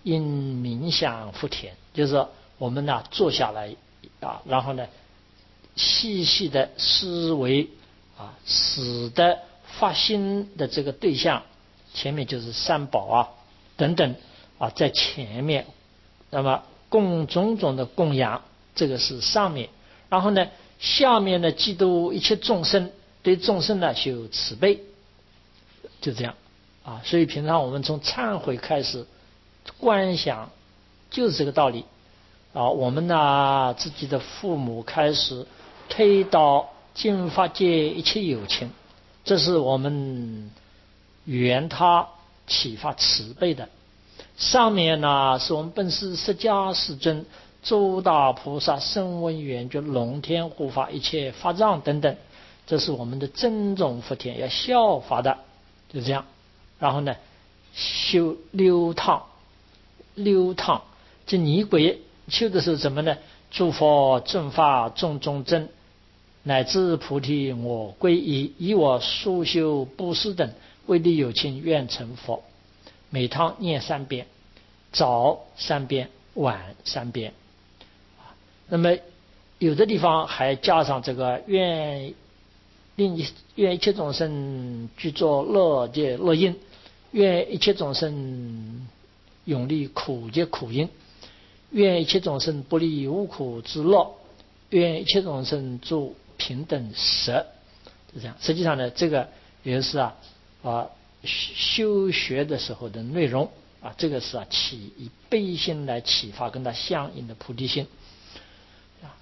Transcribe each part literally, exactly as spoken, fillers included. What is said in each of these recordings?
应冥想福田，就是说我们呢坐下来啊，然后呢细细的思维啊，使得发心的这个对象，前面就是三宝啊等等啊，在前面，那么供种种的供养，这个是上面，然后呢下面呢嫉妒一切众生，对众生呢修慈悲，就这样啊。所以平常我们从忏悔开始观想，就是这个道理啊。我们呢自己的父母开始推导尽法界一切有情，这是我们缘他启发慈悲的。上面呢是我们本师释迦世尊、诸大菩萨、声闻缘觉、龙天护法、一切法藏等等，这是我们的真种福田，要效法的，就这样。然后呢修六趟，六趟这泥轨修的是什么呢？诸佛正法众中真，乃至菩提我归依，以我速修布施等，为利有情愿成佛。每趟念三遍，早三遍，晚三遍。那么有的地方还加上这个愿令一愿一切众生具作乐界乐因，愿一切众生永离苦界苦因，愿一切众生不离无苦之乐，愿一切众生住平等舍，就这样。实际上呢，这个也是啊啊修学的时候的内容啊，这个是啊起以悲心来启发跟它相应的菩提心啊，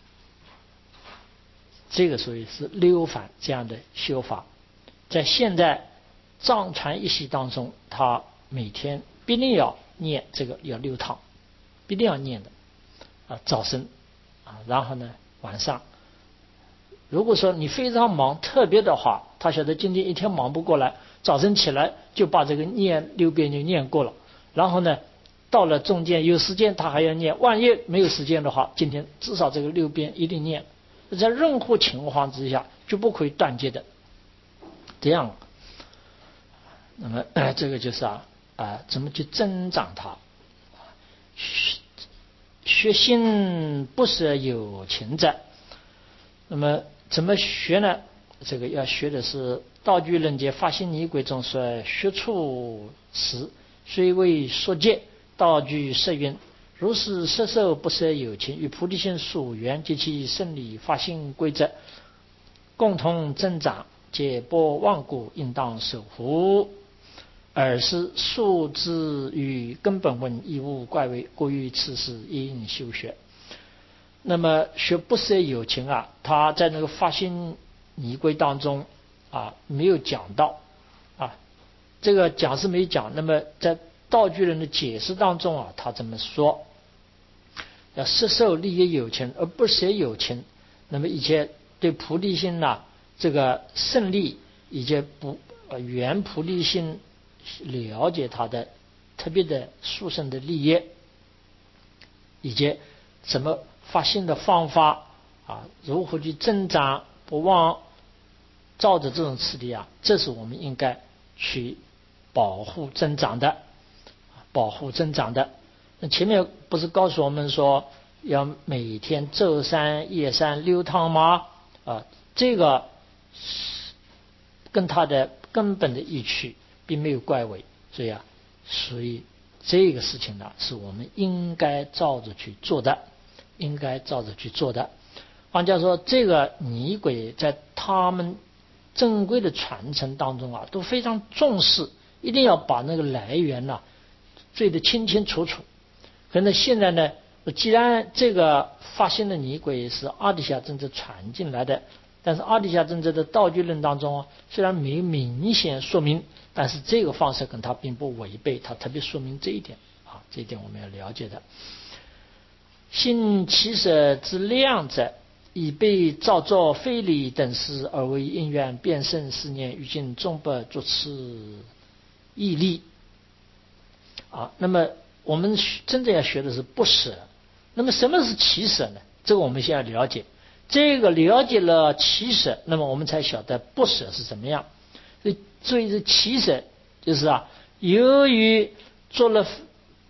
这个属于是六返这样的修法。在现在藏传一系当中，他每天必定要念这个要六趟，必定要念的啊，早晨啊，然后呢晚上。如果说你非常忙特别的话，他晓得今天一天忙不过来，早晨起来就把这个念六遍就念过了，然后呢到了中间有时间他还要念，万一没有时间的话，今天至少这个六遍一定念，在任何情况之下就不可以断绝的，这样。那么、呃、这个就是啊啊、呃、怎么去增长它，学学心不舍有情者。那么怎么学呢？这个要学的是道具人界发心仪轨中说学处时，虽为说戒，道具摄云，如是摄受不舍有情，与菩提心属缘，及其胜理发心规则，共同增长，解拨万古，应当守护。尔是数之与根本问，亦无怪为，故于此事应修学。那么学不舍有情啊，他在那个发心仪轨当中啊没有讲到啊，这个讲是没讲。那么在道具人的解释当中啊，他这么说：要摄受利益有情而不舍有情，那么一切对菩提心呐、啊、这个胜利以及不呃原菩提心了解他的特别的殊胜的利益，以及什么发心的方法啊，如何去增长，不忘照着这种次第啊，这是我们应该去保护增长的，保护增长的。那前面不是告诉我们说要每天昼三夜三六趟吗？啊，这个跟它的根本的意趣并没有怪违，所以啊，所以这个事情呢，是我们应该照着去做的。应该照着去做的。换句话说，这个仪轨在他们正规的传承当中啊，都非常重视，一定要把那个来源呢、啊、追得清清楚楚。可是现在呢，既然这个发心的仪轨是阿底峡真正传进来的，但是阿底峡真正的道具论当中、啊、虽然没明显说明，但是这个方式跟它并不违背，它特别说明这一点啊，这一点我们要了解的。心起舍之量者，以被造作非礼等事而为因缘，变胜思念，于今终不作此义力啊。那么我们真正要学的是不舍。那么什么是起舍呢？这个我们先要了解。这个了解了起舍，那么我们才晓得不舍是怎么样。所以这起舍就是啊，由于做了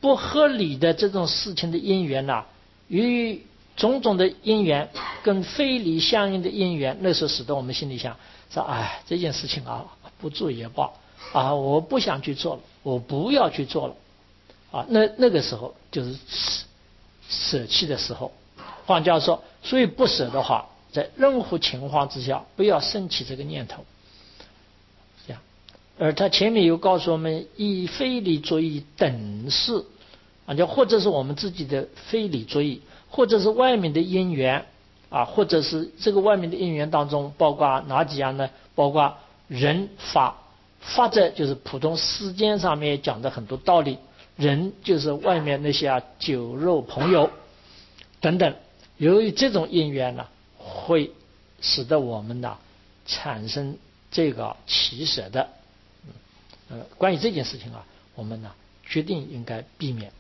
不合理的这种事情的因缘呐、啊，由于种种的因缘跟非理相应的因缘，那时候使得我们心里想说，哎，这件事情啊，不做也罢啊，我不想去做了，我不要去做了啊。那那个时候就是舍舍弃的时候。换句话说，所以不舍的话，在任何情况之下不要升起这个念头。这样，而他前面又告诉我们，以非理作意等事啊，就或者是我们自己的非理作意，或者是外面的因缘啊，或者是这个外面的因缘当中，包括哪几样呢？包括人法，法者就是普通世间上面讲的很多道理，人就是外面那些啊酒肉朋友等等。由于这种因缘呢，会使得我们呢产生这个起舍的。呃，关于这件事情啊，我们呢决定应该避免。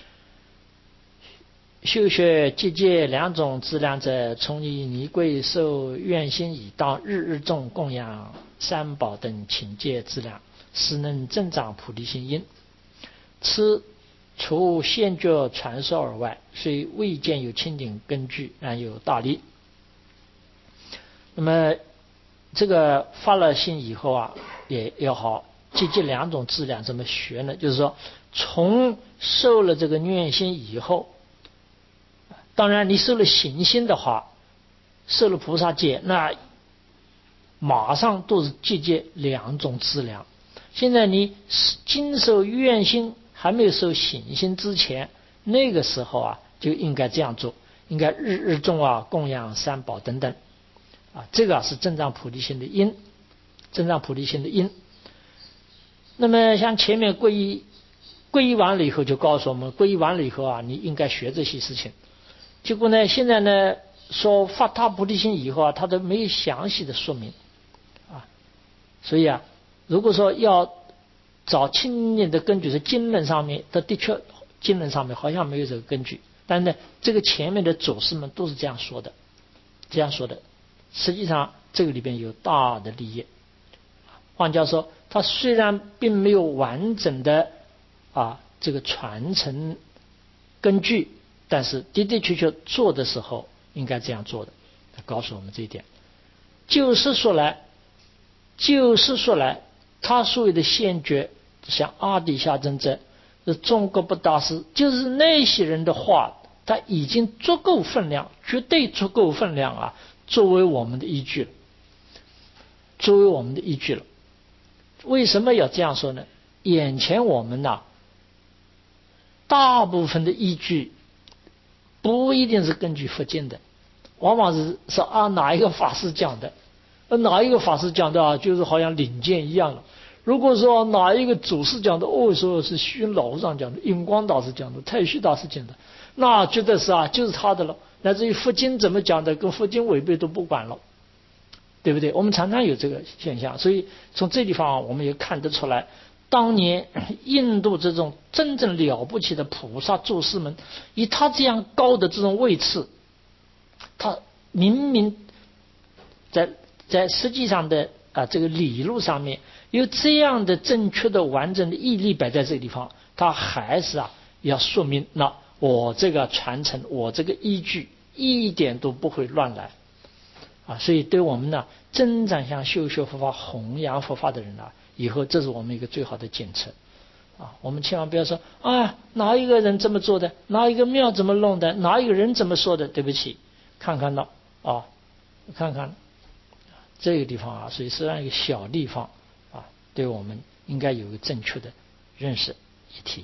修学结界两种资粮者，从以尼贵受愿心以当日日众供养三宝等请戒资粮，使能增长菩提心因。此除现觉传授而外，虽未见有清净根据，然有大利。那么这个发了心以后啊，也要好结界两种资粮怎么学呢？就是说，从受了这个愿心以后，当然你受了行心的话，受了菩萨戒，那马上都是结界两种资粮。现在你经受愿心还没有受行心之前，那个时候啊就应该这样做，应该日日众啊供养三宝等等啊，这个是增长菩提心的因，增长菩提心的因。那么像前面皈依皈依完了以后，就告诉我们，皈依完了以后啊，你应该学这些事情。结果呢，现在呢说发他菩提心以后啊，他都没有详细的说明啊，所以啊，如果说要找清净的根据，是经论上面，它的确经论上面好像没有这个根据，但呢，这个前面的祖师们都是这样说的，这样说的。实际上这个里边有大的利益。换句话说，他虽然并没有完整的啊这个传承根据，但是的的确确做的时候应该这样做的，他告诉我们这一点。就是说来，就是说来，他所谓的先觉，像阿底夏真者、中国不大师，就是那些人的话，他已经足够分量，绝对足够分量啊，作为我们的依据了，作为我们的依据了。为什么要这样说呢？眼前我们呐、啊，大部分的依据不一定是根据佛经的，往往是是按哪一个法师讲的，哪一个法师讲的啊，就是好像领见一样了。如果说哪一个祖师讲的，哦，说是虚云老和尚讲的，印光大师讲的，太虚大师讲的，那觉得是啊，就是他的了。乃至于佛经怎么讲的，跟佛经违背都不管了，对不对？我们常常有这个现象，所以从这地方我们也看得出来，当年印度这种真正了不起的菩萨祖师们，以他这样高的这种位次，他明明在在实际上的啊这个理路上面有这样的正确的完整的义例摆在这个地方，他还是啊要说明，那我这个传承，我这个依据一点都不会乱来啊。所以对我们呢真正想修学佛法、弘扬佛法的人啊，以后这是我们一个最好的检测啊。我们千万不要说啊哪一个人这么做的，哪一个庙怎么弄的，哪一个人怎么说的，对不起，看看到啊，看看这个地方啊，所以是让一个小地方啊，对我们应该有个正确的认识一提。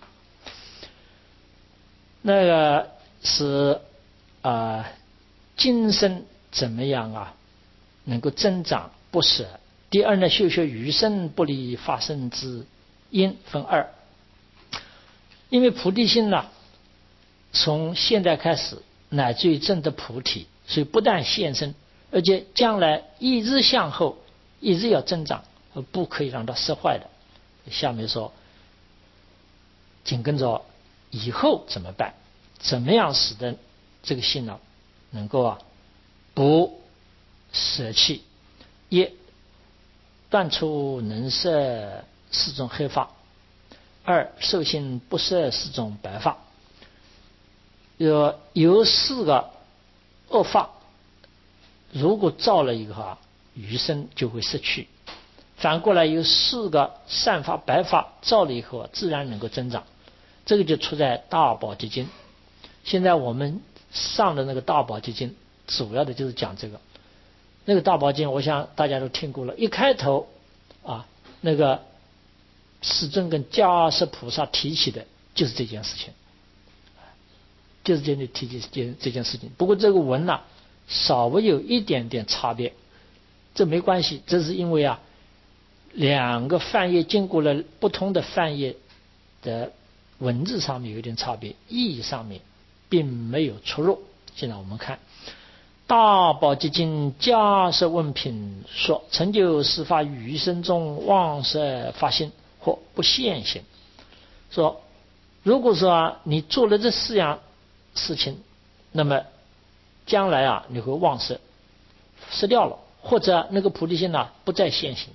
那个是啊，今生怎么样啊，能够增长不舍。第二呢，修学余生不离发生之因分二，因为菩提心呢，从现在开始乃至于证得菩提，所以不但现身，而且将来一直向后，一直要增长，不可以让它失坏的。下面说，紧跟着以后怎么办？怎么样使得这个心呢，能够啊不舍弃？一断除能摄四种黑法， 二受性不摄四种白发，有有四个恶发，如果造了一个话，余生就会失去。反过来有四个善发白发，造了以后自然能够增长。这个就出在大宝积经。现在我们上的那个大宝积经主要的就是讲这个。那个大宝经我想大家都听过了，一开头啊，那个世尊跟迦叶菩萨提起的就是这件事情，就是这里提起这这件事情。不过这个文呢、啊、稍微有一点点差别，这没关系，这是因为啊两个翻译经过了不同的翻译的文字上面有点差别，意义上面并没有出入。现在我们看大宝积经迦叶问品说，成就十法余生中妄色发心或不现行。说如果说、啊、你做了这四样事情，那么将来啊你会妄色失掉了，或者那个菩提心呢、啊、不再现行。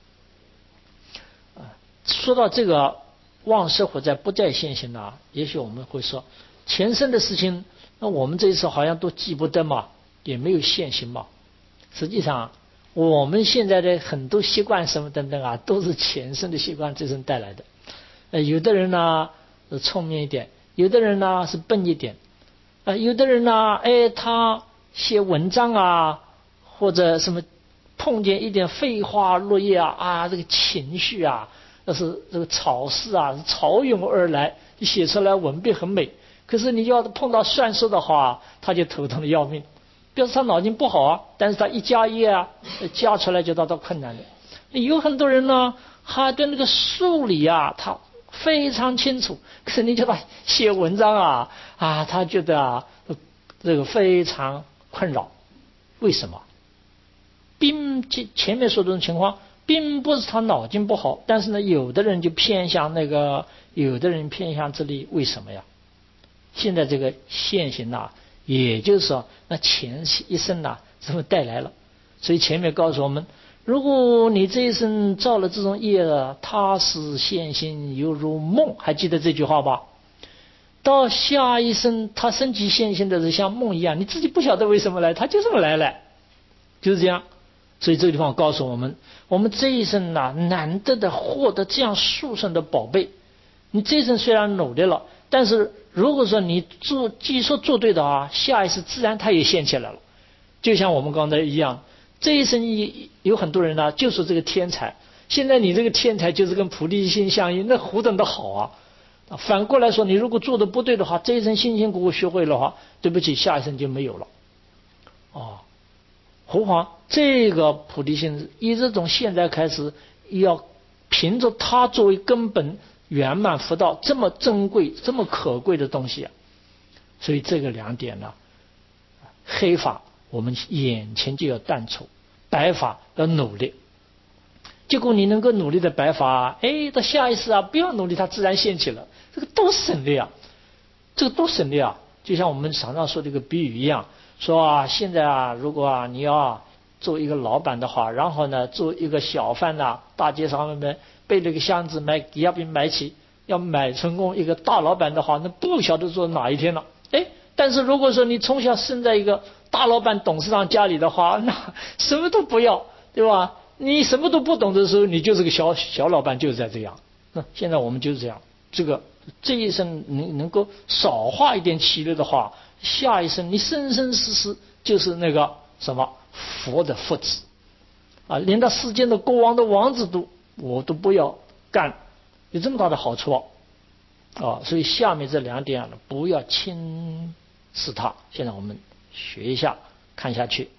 说到这个妄色或者不再现行呢、啊，也许我们会说前生的事情，那我们这一次好像都记不得嘛，也没有现行嘛。实际上我们现在的很多习惯什么等等啊，都是前生的习惯这生带来的。呃，有的人呢是聪明一点，有的人呢是笨一点，呃，有的人呢，哎，他写文章啊，或者什么碰见一点飞花落叶啊，啊，这个情绪啊，那是这个草事啊，潮涌而来，你写出来文笔很美。可是你要碰到算术的话，他就头疼的要命。表示他脑筋不好啊，但是他一加一啊，加出来就到到困难的。有很多人呢，他对那个数理啊，他非常清楚，可是你叫他写文章啊，啊，他觉得啊，这个非常困扰。为什么？并前面说的这种情况，并不是他脑筋不好，但是呢，有的人就偏向那个，有的人偏向这里，为什么呀？现在这个现行啊，也就是说，那前一生啊，这么带来了。所以前面告诉我们，如果你这一生造了这种业了，它是现行犹如梦，还记得这句话吧？到下一生，它升级现行的是像梦一样，你自己不晓得为什么来，它就这么来了，就是这样。所以这个地方告诉我们，我们这一生啊，难得的获得这样殊胜的宝贝。你这一生虽然努力了，但是如果说你做技术做对的话，下一世自然它也现起来了。就像我们刚才一样，这一生有很多人呢，就是这个天才。现在你这个天才就是跟菩提心相应，那何等的好啊！反过来说，你如果做的不对的话，这一生辛辛苦苦学会的话，对不起，下一生就没有了。哦，何况这个菩提心以这种现在开始，要凭着它作为根本圆满佛道这么珍贵、这么可贵的东西啊！所以这个两点呢，黑法我们眼前就要淡出，白法要努力。结果你能够努力的白法，哎，到下一世啊，不要努力，它自然现起了。这个多省力啊！这个多省力啊！就像我们常常说这个比喻一样，说啊，现在啊，如果啊你要做一个老板的话，然后呢做一个小贩呐、啊，大街上面背了个箱子买抵押品买起，要买成功一个大老板的话，那不晓得做哪一天了。哎，但是如果说你从小生在一个大老板董事长家里的话，那什么都不要，对吧？你什么都不懂的时候，你就是个小小老板，就是在这样。那现在我们就是这样，这个这一生能能够少花一点气力的话，下一生你生生世世就是那个什么佛的福祉啊，连到世间的国王的王子都我都不要干，有这么大的好处啊！所以下面这两点呢，不要轻视它。现在我们学一下，看下去。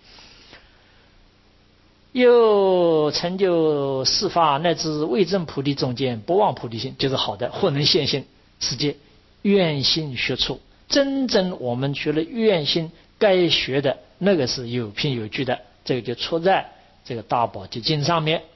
又成就四法乃至未证菩提中间，不忘菩提心，就是好的，或能现行世界愿心学处。真正我们学了愿心该学的那个是有凭有据的，这个就出在这个大宝积经上面。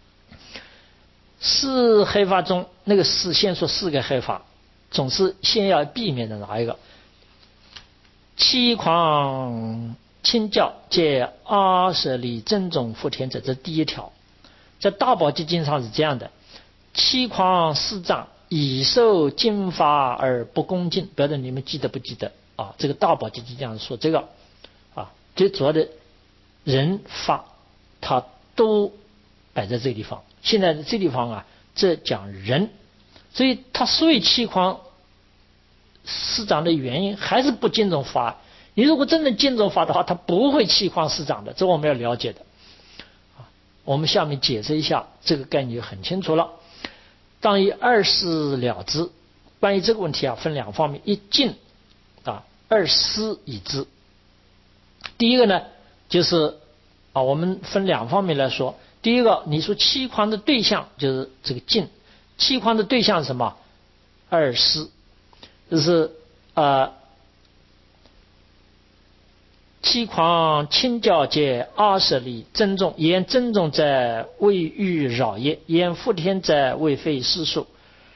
四黑法中，那个四先说四个黑法，总是先要避免的哪一个？七狂清教借阿舍利真种福田者，这是第一条。在大宝积经上是这样的：七狂四障， 以受经法而不恭敬，不知道你们记得不记得啊？这个大宝积经这样说这个啊，最主要的人法，它都摆在这个地方。现在这地方啊，这讲人，所以他所以气狂师长的原因还是不敬重法。你如果真的敬重法的话，他不会气狂师长的，这我们要了解的。我们下面解释一下，这个概念就很清楚了。当以二事了之。关于这个问题啊，分两方面：一敬啊，二思已知。第一个呢，就是啊，我们分两方面来说。第一个，你说欺诳的对象就是这个敬，欺诳的对象是什么？二思，就是呃，欺诳亲教界阿舍利珍重，言珍重者未欲扰也，言复天者未废世俗。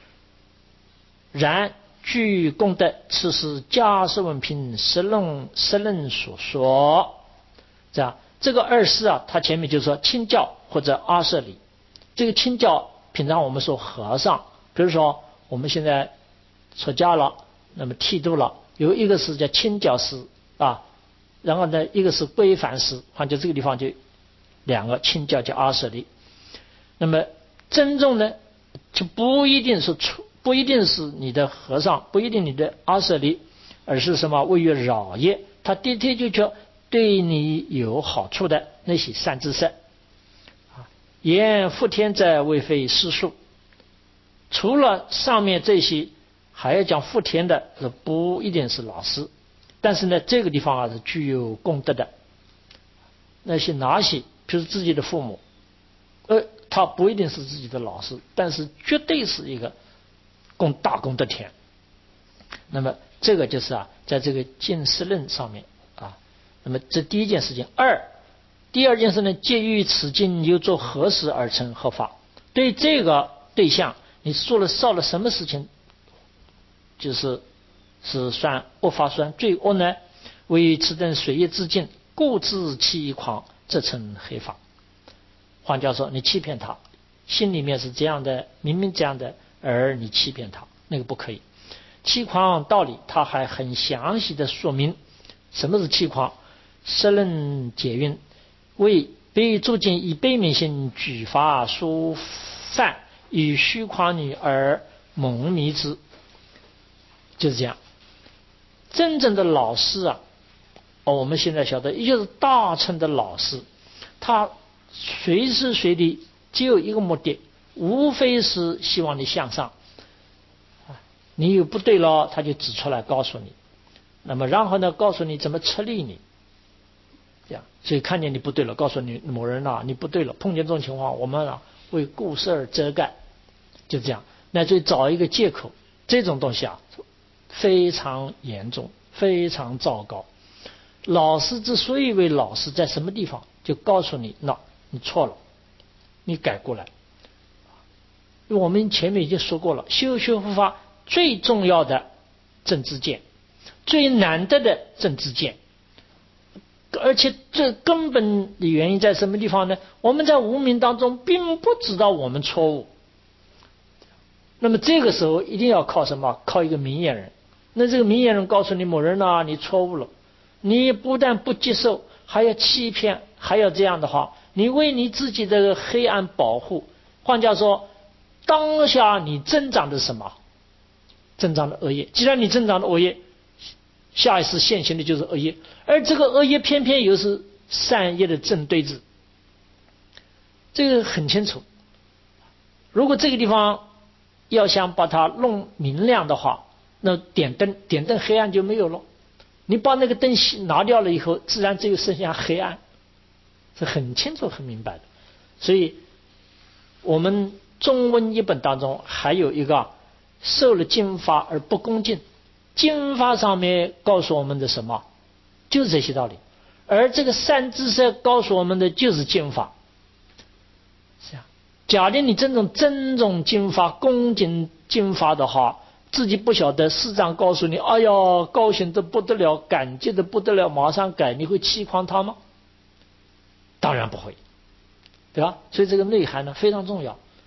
然据功德，此是迦叶文品十论十论所说。这样，这个二师啊，他前面就说亲教或者阿舍利。这个亲教，平常我们说和尚，比如说我们现在出家了，那么剃度了，有一个是叫亲教师啊，然后呢，一个是规范师，换就这个地方就两个亲教叫阿舍利。那么真正呢，就不一定是出。不一定是你的和尚，不一定你的阿舍利，而是什么？为于扰业，他的确就叫对你有好处的那些善知识。言复天者未废世俗。除了上面这些，还要讲复天的，不一定是老师，但是呢，这个地方啊是具有功德的。那些哪些？比如自己的父母，呃，他不一定是自己的老师，但是绝对是一个功大功德田。那么这个就是啊，在这个净思论上面啊，那么这第一件事情。二，第二件事呢，介于此经又做何事而成合法？对这个对象，你做了造了什么事情，就是是算恶法，算罪恶呢？为此等水业自尽，故自欺诳，这称黑法。换句话说，你欺骗他，心里面是这样的，明明这样的。而你欺骗他，那个不可以。欺诳道理，他还很详细的说明什么是欺诳。十论解云：为被诸境以悲悯心举法殊犯，以虚诳女而蒙迷之。就是这样。真正的老师啊，哦，我们现在晓得，也就是大乘的老师，他随时随地只有一个目的，无非是希望你向上，你有不对了，他就指出来告诉你，那么然后呢，告诉你怎么处理你，这样。所以看见你不对了，告诉你某人啊，你不对了。碰见这种情况，我们啊为故事而遮盖，就这样。那就找一个借口，这种东西啊非常严重，非常糟糕。老师之所以为老师，在什么地方就告诉你，那你错了，你改过来。我们前面已经说过了，修学佛法最重要的正知见，最难得的正知见，而且这根本的原因在什么地方呢？我们在无明当中并不知道我们错误，那么这个时候一定要靠什么？靠一个明眼人。那这个明眼人告诉你某人啊，你错误了，你不但不接受，还要欺骗，还要这样的话，你为你自己的黑暗保护。换句话说，当下你增长的什么？增长的恶业。既然你增长的恶业，下一次现行的就是恶业，而这个恶业偏偏又是善业的正对峙，这个很清楚。如果这个地方要想把它弄明亮的话，那点灯，点灯黑暗就没有了。你把那个灯拿掉了以后，自然只有剩下黑暗，是很清楚很明白的。所以我们中文译本当中还有一个受了经法而不恭敬，经法上面告诉我们的什么？就是这些道理。而这个善知识告诉我们的就是经法。是啊，假定你真正尊重经法、恭敬经法的话，自己不晓得，师长告诉你，哎呀，高兴的不得了，感激的不得了，马上改，你会欺诳他吗？当然不会，对吧？所以这个内涵呢非常重要。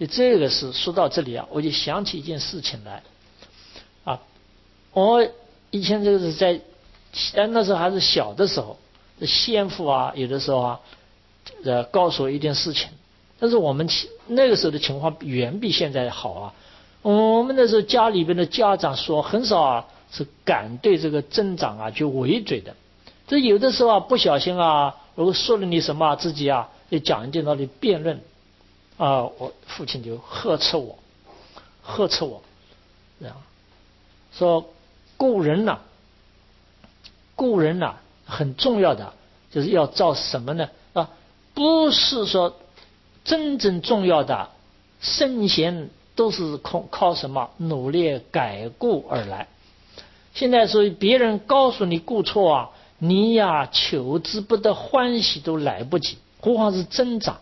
所以这个是说到这里啊，我就想起一件事情来啊。我以前这个是在那时候还是小的时候，先父啊有的时候啊呃告诉我一件事情，但是我们那个时候的情况远比现在好啊。我们那时候家里边的家长说很少啊是敢对这个增长啊去围嘴的，这有的时候啊不小心啊，如果说了你什么自己啊就讲一件道理辩论啊，我父亲就呵斥我呵斥我这样说，故人呐、啊，故人呐、啊、很重要的就是要造什么呢啊？不是说真正重要的圣贤都是靠靠什么努力改过而来。现在所以别人告诉你过错啊，你呀求之不得，欢喜都来不及，何况是增长。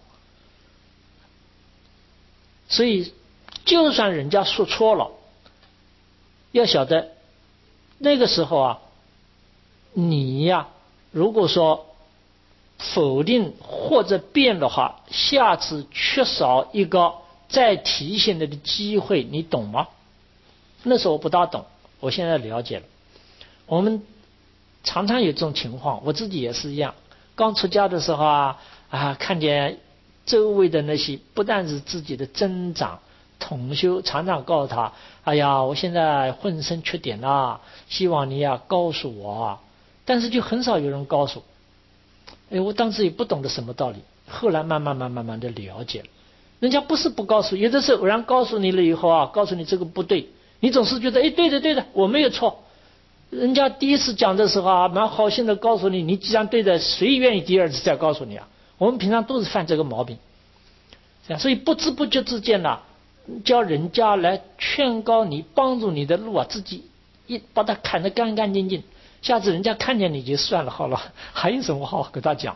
所以就算人家说错了，要晓得那个时候啊，你呀如果说否定或者变的话，下次缺少一个再提醒的机会，你懂吗？那时候我不大懂，我现在了解了。我们常常有这种情况，我自己也是一样。刚出家的时候啊啊，看见周围的那些不但是自己的增长同修，常常告诉他：“哎呀，我现在浑身缺点啊，希望你呀告诉我啊。”但是就很少有人告诉。哎，我当时也不懂得什么道理，后来慢慢慢慢慢的了解了。人家不是不告诉，有的时候偶然告诉你了以后啊，告诉你这个不对，你总是觉得哎，对的对的，我没有错。人家第一次讲的时候啊，蛮好心的告诉你，你既然对的，谁愿意第二次再告诉你啊？我们平常都是犯这个毛病，这样，所以不知不觉之间呢、啊，叫人家来劝告你、帮助你的路啊，自己一把它砍得干干净净。下次人家看见你就算了好了，还有什么好跟他讲？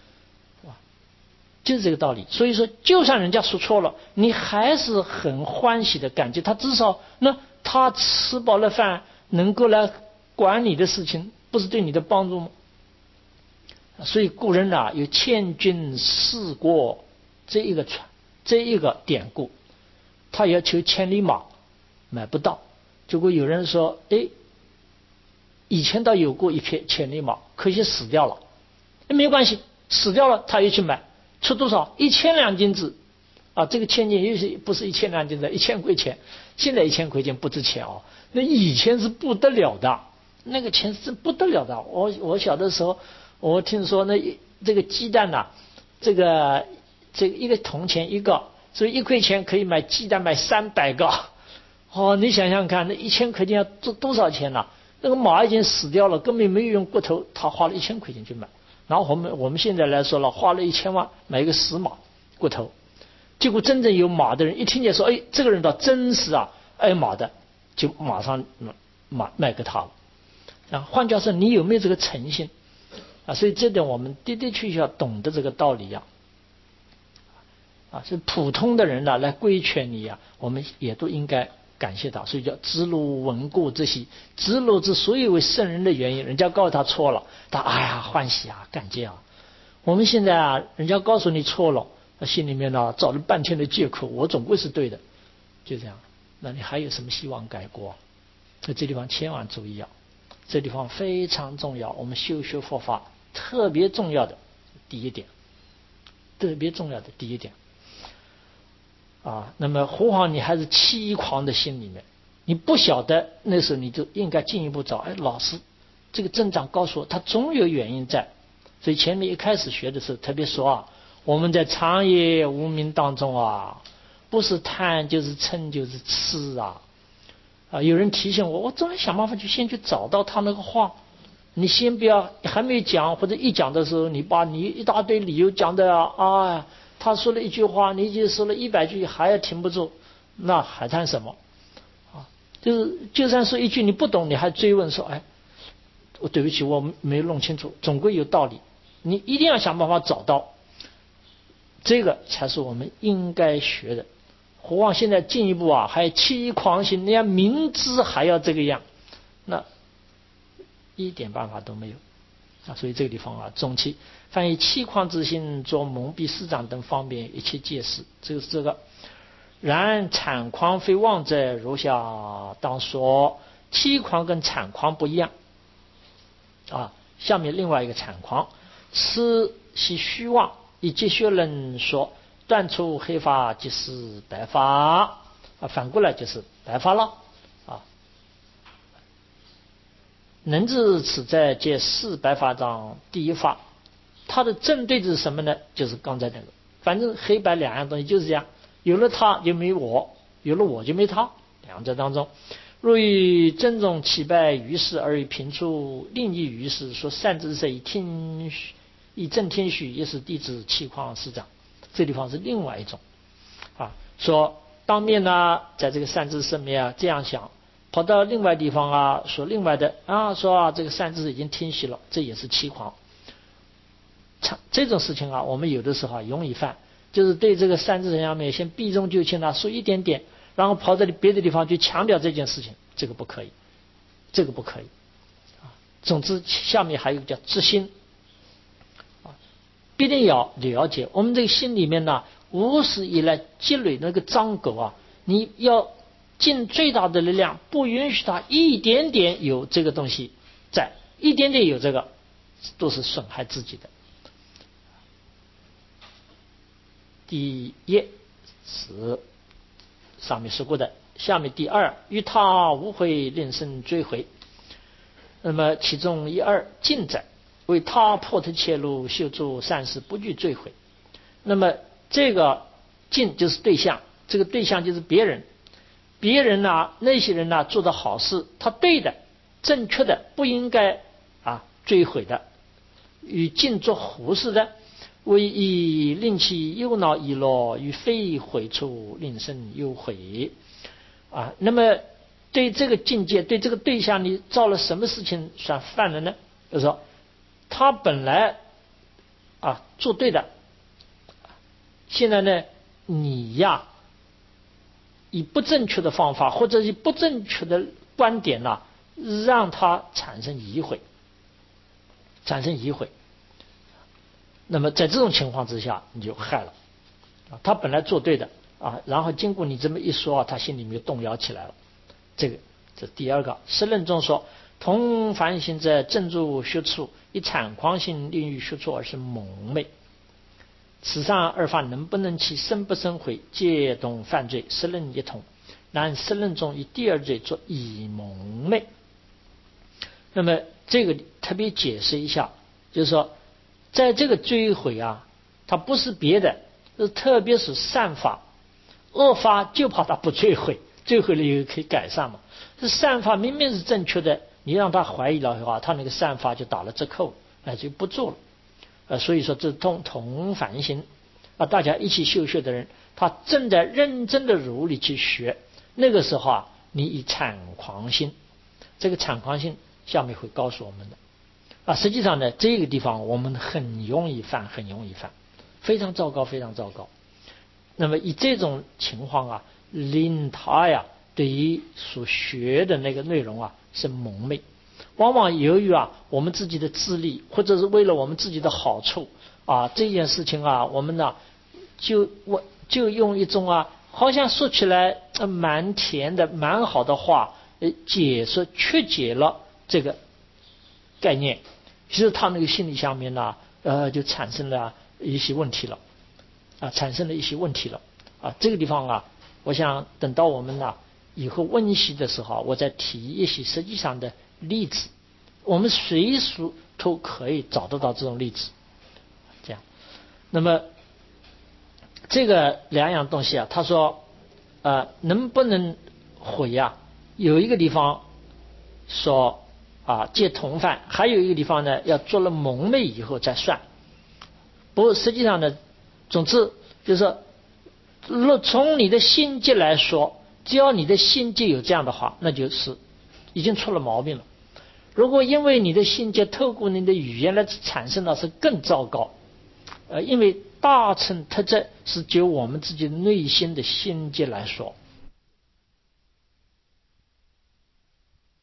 就是这个道理。所以说，就算人家说错了，你还是很欢喜的感激他，至少那他吃饱了饭，能够来管你的事情，不是对你的帮助吗？所以古人啊有千军四国这一个传这一个典故，他要求千里马买不到，结果有人说，哎。以前倒有过一匹千里马，可惜死掉了。没关系，死掉了他又去买，出多少？一千两金子啊！这个千金又是不是一千两金子？一千块钱。现在一千块钱不值钱哦，那以前是不得了的，那个钱是不得了的。我我小的时候，我听说那这个鸡蛋呐、啊，这个这个一个铜钱一个，所以一块钱可以买鸡蛋买三百个。哦，你想想看，那一千块钱要多多少钱呢、啊？那个马已经死掉了，根本没有用骨头，他花了一千块钱去买。然后我们我们现在来说了，花了一千万买一个死马骨头，结果真正有马的人一听见说，哎，这个人倒真是啊爱马的，就马上买卖给他了。啊，换句话说，你有没有这个诚信啊？所以这点我们的的确确要懂得这个道理呀、啊。啊，是普通的人呢、啊、来规劝你呀、啊，我们也都应该。感谢他，所以叫知路闻故这些，知路之所以为圣人的原因，人家告诉他错了，他哎呀欢喜啊，感激啊。我们现在啊，人家告诉你错了，他心里面呢找了半天的借口，我总归是对的，就这样。那你还有什么希望改过？所以这地方千万注意啊，这地方非常重要。我们修学佛法特别重要的第一点，特别重要的第一点。啊，那么何况你还是欺狂的心里面，你不晓得，那时候你就应该进一步找，哎，老师，这个增长告诉我，他总有原因在。所以前面一开始学的时候特别说啊，我们在长夜无明当中啊，不是贪就是嗔就是痴啊。啊，有人提醒我，我总要想办法去先去找到他那个话。你先不要还没讲或者一讲的时候，你把你一大堆理由讲的啊啊。他说了一句话，你就说了一百句，还要停不住，那还谈什么啊？就是就算说一句你不懂，你还追问说，哎，我对不起，我没有弄清楚，总归有道理。你一定要想办法找到，这个才是我们应该学的。何况现在进一步啊，还欺狂心，人家明知还要这个样，那一点办法都没有。啊，所以这个地方啊，总其凡以欺狂之心，作蒙蔽师长等方便一切戒事，这个是这个。 然产狂非妄者，如下当说。期狂跟产狂不一样啊。下面另外一个产狂，此系虚妄，以结学人说，断除黑法即是白法啊，反过来就是白法了啊。能知此在解四白法章第一法，它的正对是什么呢？就是刚才那个，反正黑白两样东西就是这样，有了他就没我，有了我就没他，两者当中。若于正中起败于世，而于平处另一于世，说善知识以天以正天许，也是弟子气况师长。这地方是另外一种啊，说当面呢，在这个善知识面啊这样想，跑到另外地方啊，说另外的啊，说啊这个善知识已经天许了，这也是欺狂。这种事情啊，我们有的时候啊容易犯，就是对这个善知识上面先避重就轻啊，说一点点。然后跑到别的地方去强调这件事情，这个不可以，这个不可以啊。总之，下面还有叫知心啊，必定要了解我们这个心里面呢，无始以来积累那个脏垢啊，你要尽最大的力量，不允许它一点点有这个东西在，一点点有这个，都是损害自己的。第一是上面说过的，下面第二，与他无悔，令生追悔。那么其中一二尽者，为他破特切路，修诸善事，不惧追悔。那么这个尽就是对象，这个对象就是别人，别人呢、啊，那些人呢、啊、做的好事，他对的、正确的，不应该啊追悔的，与尽做胡事的。为以令其忧恼已落，与非悔处，令生忧悔啊。那么对这个境界，对这个对象，你造了什么事情算犯了呢？就是说，他本来啊做对的，现在呢你呀以不正确的方法或者以不正确的观点呐、啊，让他产生疑悔，产生疑悔。那么在这种情况之下，你就害了啊！他本来做对的啊，然后经过你这么一说啊，他心里面动摇起来了。这个这第二个，释论中说，同凡行者正住学处，以产狂性令于学处而是蒙昧。此上二法能不能起生不生悔，皆懂犯罪，释论一同。然释论中以第二罪作以蒙昧。那么这个特别解释一下，就是说。在这个追悔啊，它不是别的，是特别是善法，恶法就怕它不追悔，追悔了以后可以改善嘛。这善法明明是正确的，你让他怀疑了的话，他那个善法就打了折扣，那就不做了。呃，所以说这同同凡行啊，大家一起修学的人，他正在认真的努力去学，那个时候啊，你以产狂心，这个产狂心下面会告诉我们的。啊，实际上呢，这个地方我们很容易犯，很容易犯，非常糟糕，非常糟糕。那么以这种情况啊，令他呀对于所学的那个内容啊是蒙昧。往往由于啊我们自己的自利，或者是为了我们自己的好处啊，这件事情啊，我们呢就我就用一种啊，好像说起来呃蛮甜的、蛮好的话，呃解释曲解了这个概念，其实他那个心理上面呢，呃，就产生了一些问题了，啊，产生了一些问题了，啊，这个地方啊，我想等到我们呢以后温习的时候，我再提一些实际上的例子，我们随时都可以找得到这种例子，这样。那么这个两样东西啊，他说，呃，能不能悔呀？有一个地方说。啊，戒同犯，还有一个地方呢，要做了蒙昧以后再算。不过实际上呢，总之就是说，若从你的心结来说，只要你的心结有这样的话，那就是已经出了毛病了。如果因为你的心结透过你的语言来产生的是更糟糕。呃，因为大乘特质是就我们自己内心的心结来说，